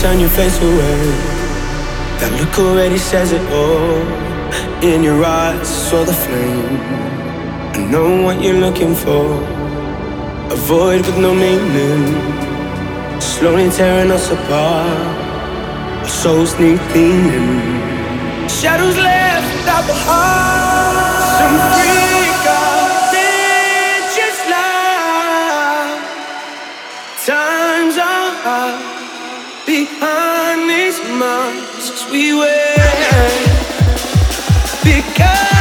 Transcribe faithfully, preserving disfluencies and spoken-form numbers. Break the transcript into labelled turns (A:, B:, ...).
A: turn your face away. That look already says it all. In your eyes, I saw the flame. I know what you're looking for. A void with no meaning, slowly tearing us apart. Our souls need cleaning. Shadows left without the heart. Some freak out, then just lie. Times are hard behind these masks we wear. Because